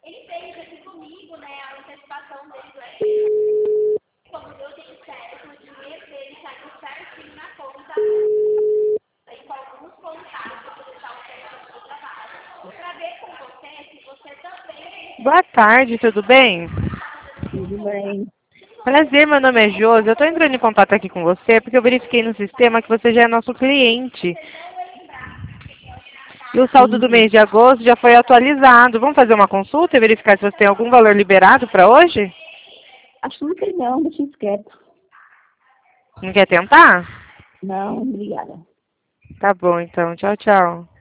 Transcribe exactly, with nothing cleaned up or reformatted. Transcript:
Ele fez aqui comigo, né, a antecipação dele. Como eu tenho certo, o dinheiro dele saiu certinho na conta. Aí com alguns contatos que ele está oferecendo no trabalho. Para ver com você se você também... Boa tarde, tudo bem? Tudo bem. Prazer, meu nome é Josi. Eu estou entrando em contato aqui com você porque eu verifiquei no sistema que você já é nosso cliente. E o saldo do Sim. mês de agosto já foi atualizado. Vamos fazer uma consulta e verificar se você tem algum valor liberado para hoje? Acho que não, deixa isso quieto. Não quer tentar? Não, obrigada. Tá bom, então. Tchau, tchau.